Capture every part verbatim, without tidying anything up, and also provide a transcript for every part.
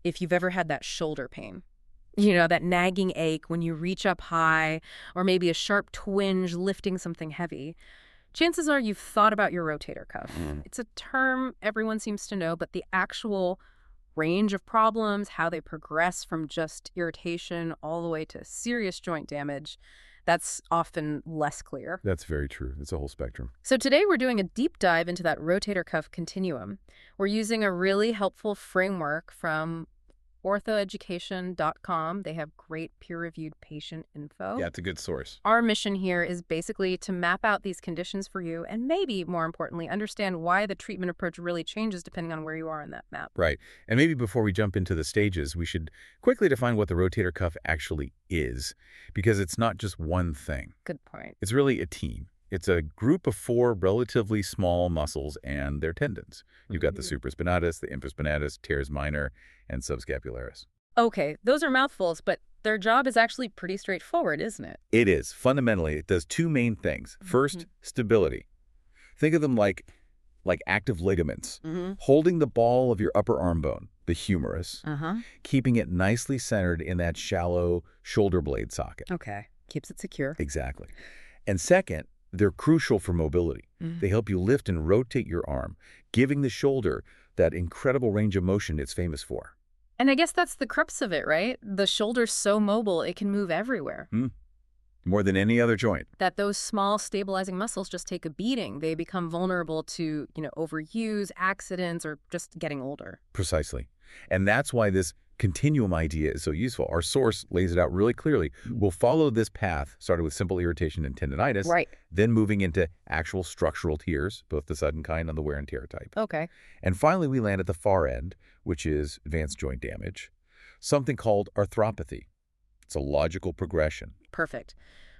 if you've ever had that shoulder pain. You know, that nagging ache when you reach up high, or maybe a sharp twinge lifting something heavy. Chances are you've thought about your rotator cuff. Mm. It's a term everyone seems to know, but the actual range of problems, how they progress from just irritation all the way to serious joint damage, that's often less clear. That's very true. It's a whole spectrum. So today we're doing a deep dive into that rotator cuff continuum. We're using a really helpful framework from ortho education dot com. They have great peer-reviewed patient info. Yeah, it's a good source. Our mission here is basically to map out these conditions for you and maybe, more importantly, understand why the treatment approach really changes depending on where you are in that map. Right. And maybe before we jump into the stages, we should quickly define what the rotator cuff actually is, because it's not just one thing. Good point. It's really a team. It's a group of four relatively small muscles and their tendons. You've got the supraspinatus, the infraspinatus, teres minor, and subscapularis. Okay, those are mouthfuls, but their job is actually pretty straightforward, isn't it? It is. Fundamentally, it does two main things. First, Mm-hmm. stability. Think of them like, like active ligaments, Mm-hmm. holding the ball of your upper arm bone, the humerus, Uh-huh. keeping it nicely centered in that shallow shoulder blade socket. Okay. Keeps it secure. Exactly. And second, they're crucial for mobility. Mhm. They help you lift and rotate your arm, giving the shoulder that incredible range of motion it's famous for. And I guess that's the crux of it, right? The shoulder's so mobile, it can move everywhere. More than any other joint. That those small stabilizing muscles just take a beating. They become vulnerable to, you know, overuse, accidents, or just getting older. Precisely. And that's why this continuum idea is so useful. Our source lays it out really clearly. We'll follow this path, started with simple irritation and tendinitis, Right. then moving into actual structural tears, both the sudden kind and the wear and tear type. Okay. And finally, we land at the far end, which is advanced joint damage, something called arthropathy. It's a logical progression. Perfect.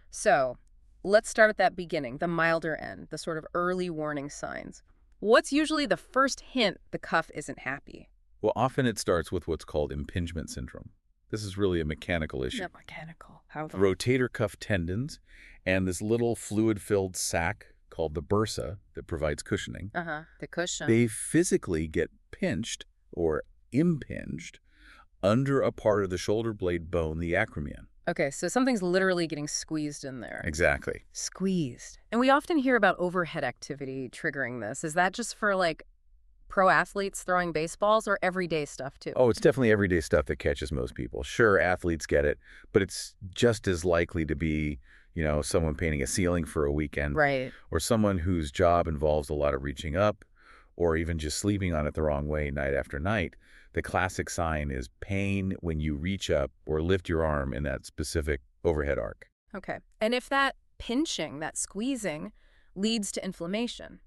So let's start at that beginning, the milder end, the sort of early warning signs. What's usually the first hint the cuff isn't happy? Well, often it starts with what's called impingement syndrome. This is really a mechanical issue. Not mechanical. How The rotator cuff tendons and this little fluid-filled sac called the bursa that provides cushioning, Uh-huh. The cushion. they physically get pinched or impinged under a part of the shoulder blade bone, the acromion. Okay, so something's literally getting squeezed in there. Exactly. Squeezed. And we often hear about overhead activity triggering this. Is that just for, like, pro athletes throwing baseballs or everyday stuff, too? Oh, it's definitely everyday stuff that catches most people. Sure, athletes get it, but it's just as likely to be, you know, someone painting a ceiling for a weekend. Right. Or someone whose job involves a lot of reaching up, or even just sleeping on it the wrong way night after night. The classic sign is pain when you reach up or lift your arm in that specific overhead arc. Okay. And if that pinching, that squeezing, leads to inflammation,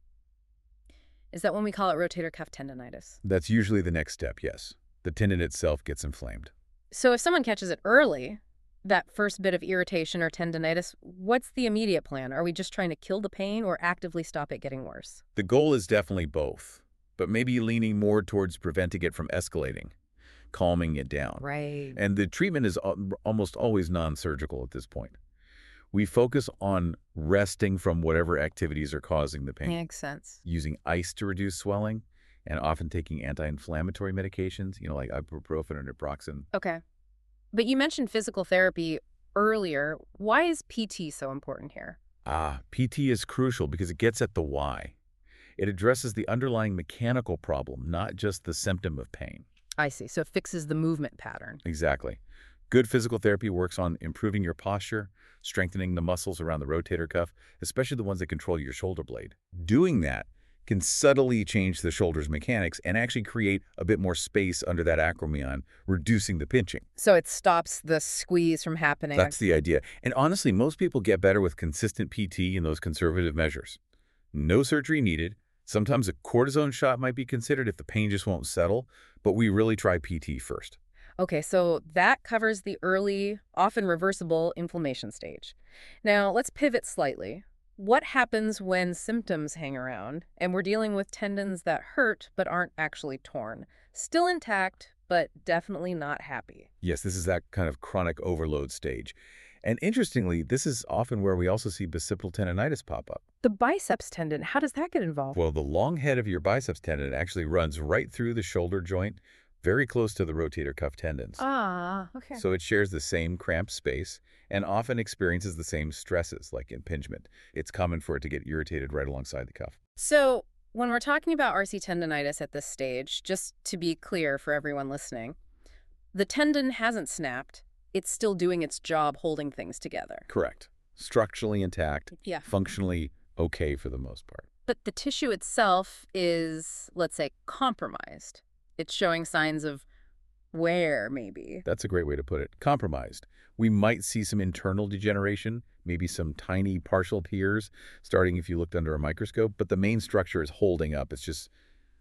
is that when we call it rotator cuff tendonitis? That's usually the next step, yes. The tendon itself gets inflamed. So if someone catches it early, that first bit of irritation or tendonitis, what's the immediate plan? Are we just trying to kill the pain or actively stop it getting worse? The goal is definitely both, but maybe leaning more towards preventing it from escalating, calming it down. Right. And the treatment is al- almost always non-surgical at this point. We focus on resting from whatever activities are causing the pain, Makes sense. using ice to reduce swelling, and often taking anti-inflammatory medications, you know, like ibuprofen or naproxen. Okay. But you mentioned physical therapy earlier. Why is P T so important here? Ah, P T is crucial because it gets at the why. It addresses the underlying mechanical problem, not just the symptom of pain. I see. So it fixes the movement pattern. Exactly. Good physical therapy works on improving your posture, strengthening the muscles around the rotator cuff, especially the ones that control your shoulder blade. Doing that can subtly change the shoulder's mechanics and actually create a bit more space under that acromion, reducing the pinching. So it stops the squeeze from happening. That's the idea. And honestly, most people get better with consistent P T and those conservative measures. No surgery needed. Sometimes a cortisone shot might be considered if the pain just won't settle, but we really try P T first. Okay, so that covers the early, often reversible inflammation stage. Now, let's pivot slightly. What happens when symptoms hang around and we're dealing with tendons that hurt but aren't actually torn? Still intact, but definitely not happy. Yes, this is that kind of chronic overload stage. And interestingly, this is often where we also see bicipital tendonitis pop up. The biceps tendon, how does that get involved? Well, the long head of your biceps tendon actually runs right through the shoulder joint, very close to the rotator cuff tendons. Ah, okay. So it shares the same cramped space and often experiences the same stresses like impingement. It's common for it to get irritated right alongside the cuff. So when we're talking about R C tendonitis at this stage, just to be clear for everyone listening, the tendon hasn't snapped. It's still doing its job holding things together. Correct. Structurally intact, Yeah. functionally okay for the most part. But the tissue itself is, let's say, compromised. It's showing signs of wear, maybe. That's a great way to put it. Compromised. We might see some internal degeneration, maybe some tiny partial tears, starting if you looked under a microscope, but the main structure is holding up. It's just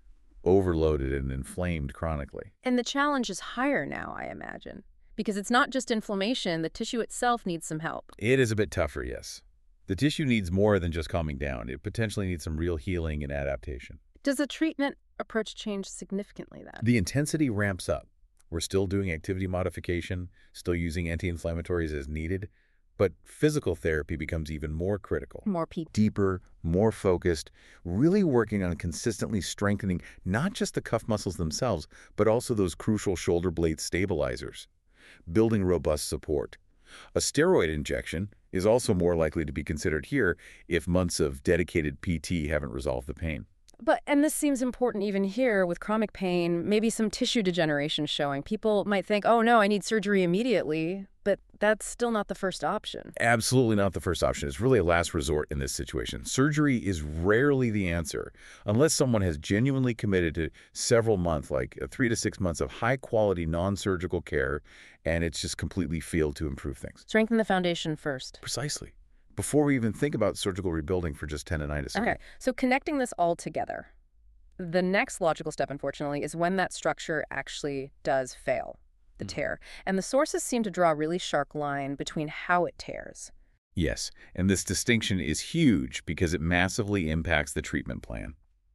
overloaded and inflamed chronically. And the challenge is higher now, I imagine. Because it's not just inflammation, the tissue itself needs some help. It is a bit tougher, yes. The tissue needs more than just calming down. It potentially needs some real healing and adaptation. Does the treatment approach change significantly then? The intensity ramps up. We're still doing activity modification, still using anti-inflammatories as needed, but physical therapy becomes even more critical. More people. Deeper, more focused, really working on consistently strengthening not just the cuff muscles themselves, but also those crucial shoulder blade stabilizers, building robust support. A steroid injection is also more likely to be considered here if months of dedicated P T haven't resolved the pain. But, and this seems important even here with chronic pain, maybe some tissue degeneration showing. People might think, oh no, I need surgery immediately, but that's still not the first option. Absolutely not the first option. It's really a last resort in this situation. Surgery is rarely the answer unless someone has genuinely committed to several months, like three to six months of high-quality non-surgical care, and it's just completely failed to improve things. Strengthen the foundation first. Precisely. Before we even think about surgical rebuilding for just tendonitis. Okay, so connecting this all together, the next logical step, unfortunately, is when that structure actually does fail, the Mm. tear. And the sources seem to draw a really sharp line between how it tears. Yes, and this distinction is huge because it massively impacts the treatment plan.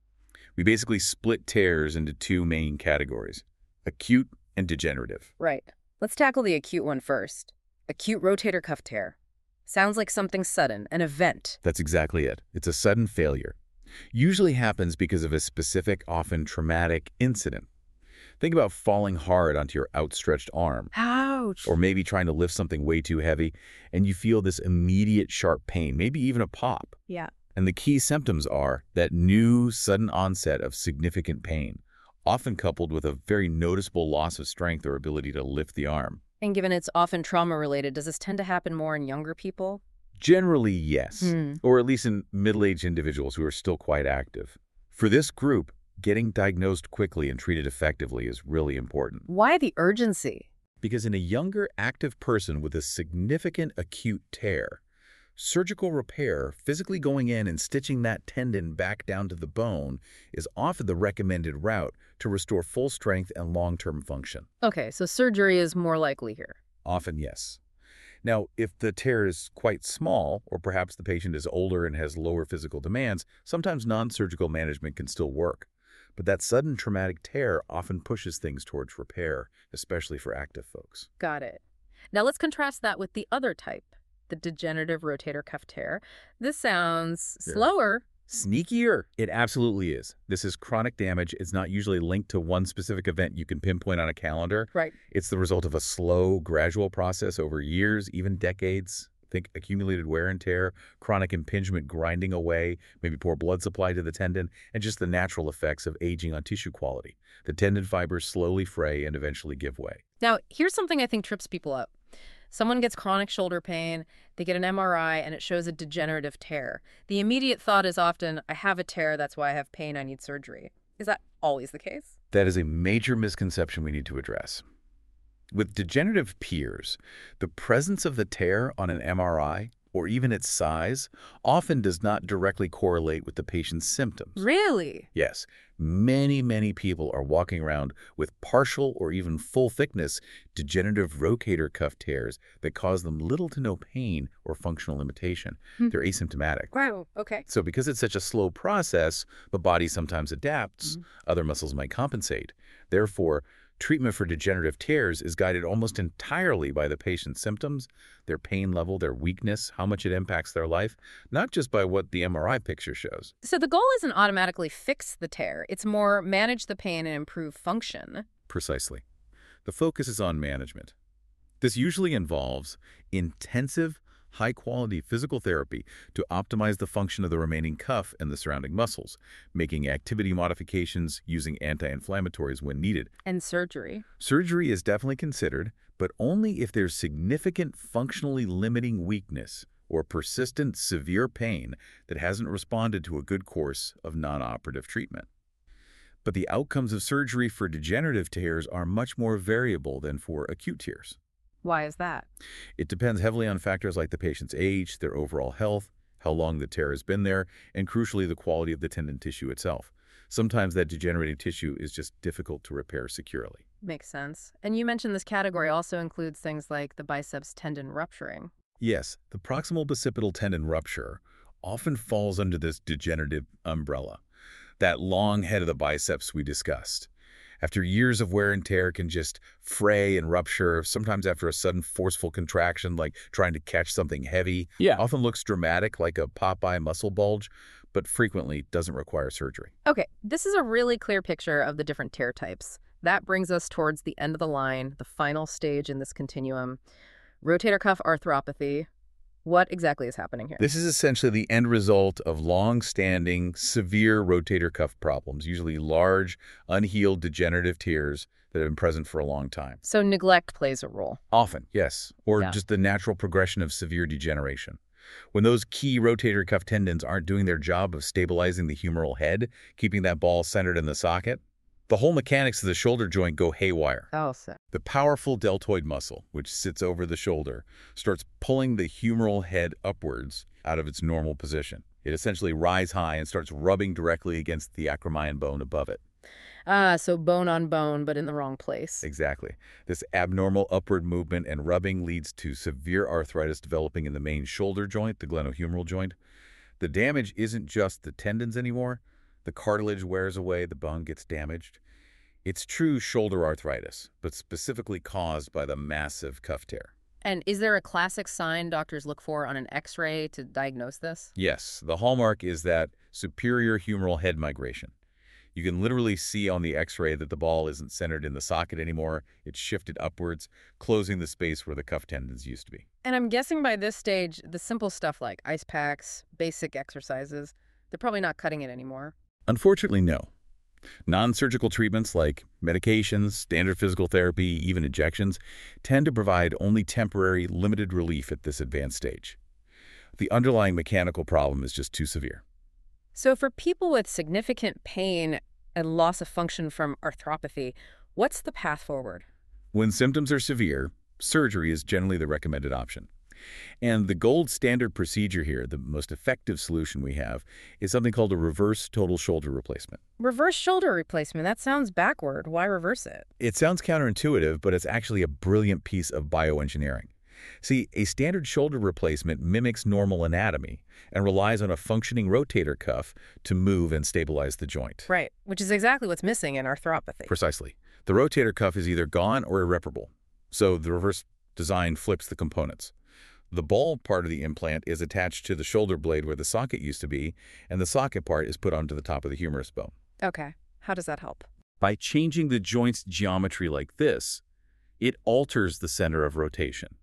We basically split tears into two main categories, acute and degenerative. Right. Let's tackle the acute one first. Acute rotator cuff tear. Sounds like something sudden, an event. That's exactly it. It's a sudden failure. Usually happens because of a specific, often traumatic incident. Think about falling hard onto your outstretched arm, Ouch. or maybe trying to lift something way too heavy, and you feel this immediate sharp pain, maybe even a pop. Yeah. And the key symptoms are that new, sudden onset of significant pain, often coupled with a very noticeable loss of strength or ability to lift the arm. And given it's often trauma-related, does this tend to happen more in younger people? Generally, yes, Hmm. or at least in middle-aged individuals who are still quite active. For this group, getting diagnosed quickly and treated effectively is really important. Why the urgency? Because in a younger, active person with a significant acute tear, surgical repair, physically going in and stitching that tendon back down to the bone, is often the recommended route to restore full strength and long-term function. Okay, so surgery is more likely here. Often, yes. Now, if the tear is quite small, or perhaps the patient is older and has lower physical demands, sometimes non-surgical management can still work. But that sudden traumatic tear often pushes things towards repair, especially for active folks. Got it. Now let's contrast that with the other type, the degenerative rotator cuff tear. This sounds Yeah. slower. Sneakier? It absolutely is. This is chronic damage. It's not usually linked to one specific event you can pinpoint on a calendar. Right. It's the result of a slow, gradual process over years, even decades. Think accumulated wear and tear, chronic impingement grinding away, maybe poor blood supply to the tendon, and just the natural effects of aging on tissue quality. The tendon fibers slowly fray and eventually give way. Now, here's something I think trips people up. Someone gets chronic shoulder pain, they get an M R I, and it shows a degenerative tear. The immediate thought is often, I have a tear, that's why I have pain, I need surgery. Is that always the case? That is a major misconception we need to address. With degenerative peers, the presence of the tear on an M R I, or even its size, often does not directly correlate with the patient's symptoms. Really? Yes, many, many people are walking around with partial or even full-thickness degenerative rotator cuff tears that cause them little to no pain or functional limitation. Hmm. They're asymptomatic. Wow, okay. So because it's such a slow process, the body sometimes adapts. Mhm. Other muscles might compensate. Therefore, treatment for degenerative tears is guided almost entirely by the patient's symptoms, their pain level, their weakness, how much it impacts their life, not just by what the M R I picture shows. So the goal isn't automatically fix the tear. It's more manage the pain and improve function. Precisely. The focus is on management. This usually involves intensive, high-quality physical therapy to optimize the function of the remaining cuff and the surrounding muscles, making activity modifications using anti-inflammatories when needed. And surgery. Surgery is definitely considered, but only if there's significant functionally limiting weakness or persistent severe pain that hasn't responded to a good course of non-operative treatment. But the outcomes of surgery for degenerative tears are much more variable than for acute tears. Why is that? It depends heavily on factors like the patient's age, their overall health, how long the tear has been there, and crucially, the quality of the tendon tissue itself. Sometimes that degenerating tissue is just difficult to repair securely. Makes sense. And you mentioned this category also includes things like the biceps tendon rupturing. Yes, the proximal bicipital tendon rupture often falls under this degenerative umbrella, that long head of the biceps we discussed. After years of wear and tear can just fray and rupture, sometimes after a sudden forceful contraction like trying to catch something heavy. Yeah. Often looks dramatic like a Popeye muscle bulge, but frequently doesn't require surgery. Okay, this is a really clear picture of the different tear types. That brings us towards the end of the line, the final stage in this continuum. Rotator cuff arthropathy. What exactly is happening here? This is essentially the end result of long-standing, severe rotator cuff problems, usually large, unhealed degenerative tears that have been present for a long time. So neglect plays a role. Often, yes, or Yeah. just the natural progression of severe degeneration. When those key rotator cuff tendons aren't doing their job of stabilizing the humeral head, keeping that ball centered in the socket, the whole mechanics of the shoulder joint go haywire. Oh, so. The powerful deltoid muscle, which sits over the shoulder, starts pulling the humeral head upwards out of its normal position. It essentially rises high and starts rubbing directly against the acromion bone above it. Ah, so bone on bone, but in the wrong place. Exactly. This abnormal upward movement and rubbing leads to severe arthritis developing in the main shoulder joint, the glenohumeral joint. The damage isn't just the tendons anymore. The cartilage wears away, the bone gets damaged. It's true shoulder arthritis, but specifically caused by the massive cuff tear. And is there a classic sign doctors look for on an X-ray to diagnose this? Yes, the hallmark is that superior humeral head migration. You can literally see on the X-ray that the ball isn't centered in the socket anymore. It's shifted upwards, closing the space where the cuff tendons used to be. And I'm guessing by this stage, the simple stuff like ice packs, basic exercises, they're probably not cutting it anymore. Unfortunately, no. Non-surgical treatments like medications, standard physical therapy, even injections, tend to provide only temporary, limited relief at this advanced stage. The underlying mechanical problem is just too severe. So for people with significant pain and loss of function from arthropathy, what's the path forward? When symptoms are severe, surgery is generally the recommended option. And the gold standard procedure here, the most effective solution we have, is something called a reverse total shoulder replacement. Reverse shoulder replacement, that sounds backward. Why reverse it? It sounds counterintuitive, but it's actually a brilliant piece of bioengineering. See, a standard shoulder replacement mimics normal anatomy and relies on a functioning rotator cuff to move and stabilize the joint. Right, which is exactly what's missing in arthropathy. Precisely. The rotator cuff is either gone or irreparable, so the reverse design flips the components. The ball part of the implant is attached to the shoulder blade where the socket used to be, and the socket part is put onto the top of the humerus bone. Okay, how does that help? By changing the joint's geometry like this, it alters the center of rotation.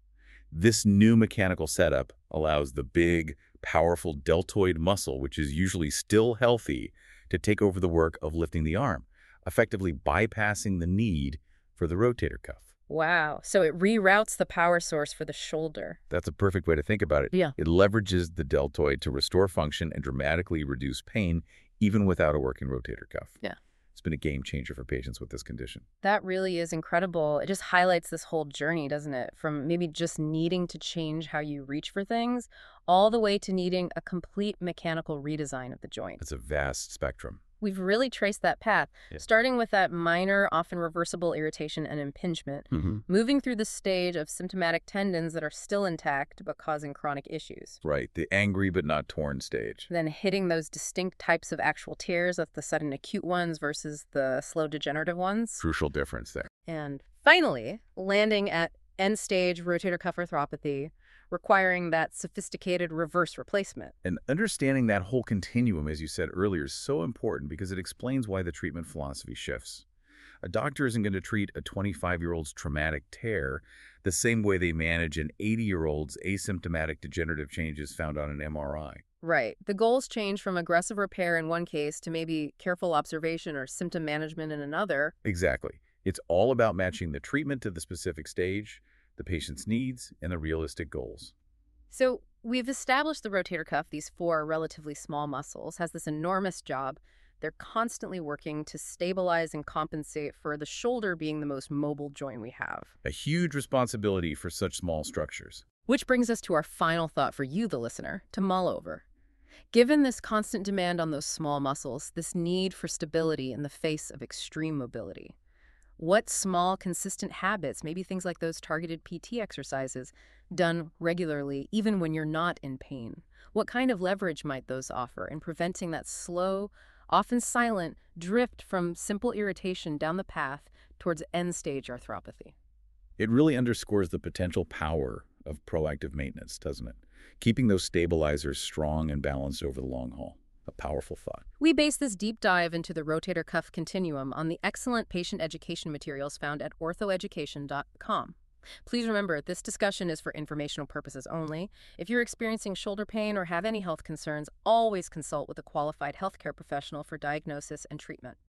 This new mechanical setup allows the big, powerful deltoid muscle, which is usually still healthy, to take over the work of lifting the arm, effectively bypassing the need for the rotator cuff. Wow, so it reroutes the power source for the shoulder. That's a perfect way to think about it. Yeah. It leverages the deltoid to restore function and dramatically reduce pain, even without a working rotator cuff. Yeah. It's been a game changer for patients with this condition. That really is incredible. It just highlights this whole journey, doesn't it? From maybe just needing to change how you reach for things, all the way to needing a complete mechanical redesign of the joint. It's a vast spectrum. We've really traced that path, Yeah. starting with that minor, often reversible irritation and impingement, Mm-hmm. moving through the stage of symptomatic tendons that are still intact but causing chronic issues. Right, the angry but not torn stage. Then hitting those distinct types of actual tears, like the sudden acute ones versus the slow degenerative ones. Crucial difference there. And finally, landing at end-stage rotator cuff arthropathy, requiring that sophisticated reverse replacement. And understanding that whole continuum, as you said earlier, is so important because it explains why the treatment philosophy shifts. A doctor isn't going to treat a twenty-five-year-old's traumatic tear the same way they manage an eighty-year-old's asymptomatic degenerative changes found on an M R I. Right. The goals change from aggressive repair in one case to maybe careful observation or symptom management in another. Exactly. It's all about matching the treatment to the specific stage, the patient's needs, and the realistic goals. So we've established the rotator cuff, these four relatively small muscles, has this enormous job. They're constantly working to stabilize and compensate for the shoulder being the most mobile joint we have. A huge responsibility for such small structures. Which brings us to our final thought for you, the listener, to mull over. Given this constant demand on those small muscles, this need for stability in the face of extreme mobility, what small, consistent habits, maybe things like those targeted P T exercises, done regularly, even when you're not in pain, what kind of leverage might those offer in preventing that slow, often silent, drift from simple irritation down the path towards end-stage arthropathy? It really underscores the potential power of proactive maintenance, doesn't it? Keeping those stabilizers strong and balanced over the long haul. A powerful thought. We base this deep dive into the rotator cuff continuum on the excellent patient education materials found at ortho education dot com. Please remember, this discussion is for informational purposes only. If you're experiencing shoulder pain or have any health concerns, always consult with a qualified healthcare professional for diagnosis and treatment.